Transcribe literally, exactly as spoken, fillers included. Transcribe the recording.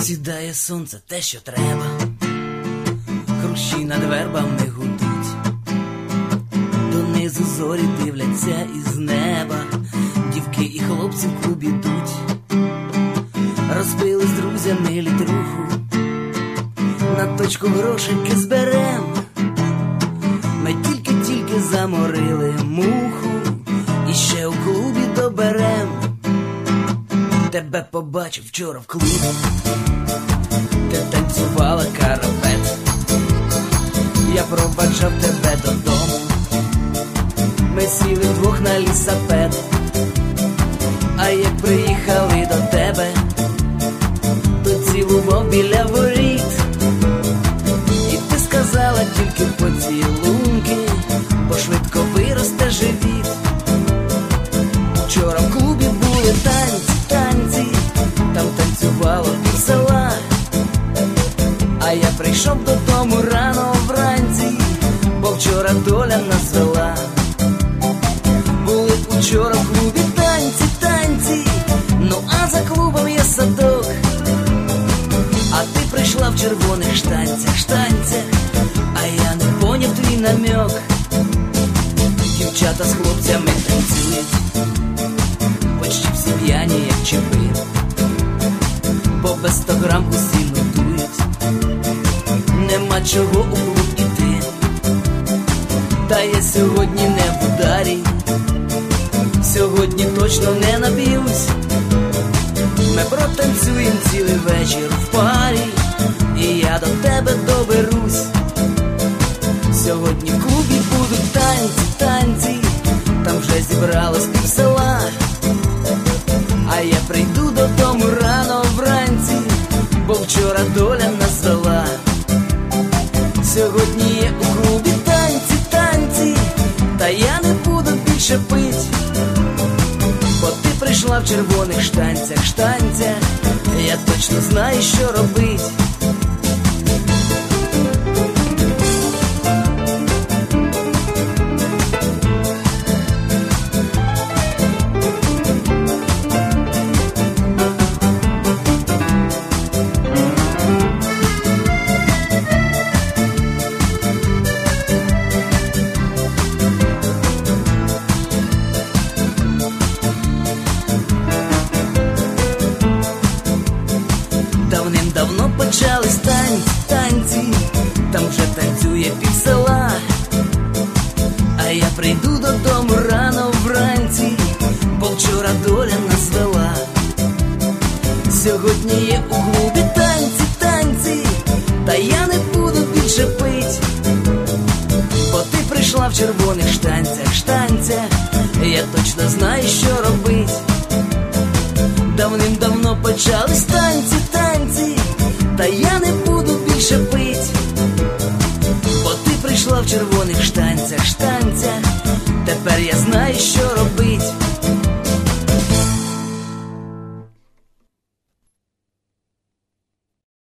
Сідає сонце, те, що треба, хрущі над вербами гудуть, донизу зорі дивляться із неба, дівки і хлопці в клуб ідуть, розпили з друзями літруху, на точку грошеньки зберем. Ми тільки-тільки заморили муху, і ще у клубі доберем. Тебе побачив вчора в клубі, ти танцювала карапет, я проваджав тебе додому, ми сіли вдвох на лісапед. А як приїхали до тебе, то цілував біля воріт, і ти сказала тільки поцілунки, бо швидко виросте живіт. Вчора в клубі були танці, танці, там танцювало пів села, а я прийшов додому рано вранці, бо вчора доля нас звела. Були вчора в клубі танці, танці, ну а за клубом є садок, а ти прийшла в червоних штанцях, штанцях, а я не поняв твій намек. Дівчата з хлопцями танцюють, почти всі п'яні, як чіпи, по без сто грам усі нудують, нема чого у клуб іти, та я сьогодні не в ударі, сьогодні точно не наб'юсь. Ми протанцюєм цілий вечір в парі, і я до тебе доберусь. Сьогодні в клубі будуть танці, танці, там вже зібралось пів села, а я прийду додому рано вранці, бо вчора доля нас звела. Сьогодні є у клубі танці, танці, та я не буду більше пить, бо ти прийшла в червоних штанцях, штанцях, я точно знаю, що робить. Давно почались танці, танці, там вже танцює пів села, а я прийду додому рано вранці, бо вчора доля нас звела. Сьогодні є у клубі танці, танці, та я не буду більше пить, бо ти прийшла в червоних штанцях, штанцях, я точно знаю, що робить. Давним-давно почались танці, танці, та я не буду більше пить, бо ти прийшла в червоних штанцях, штанцях.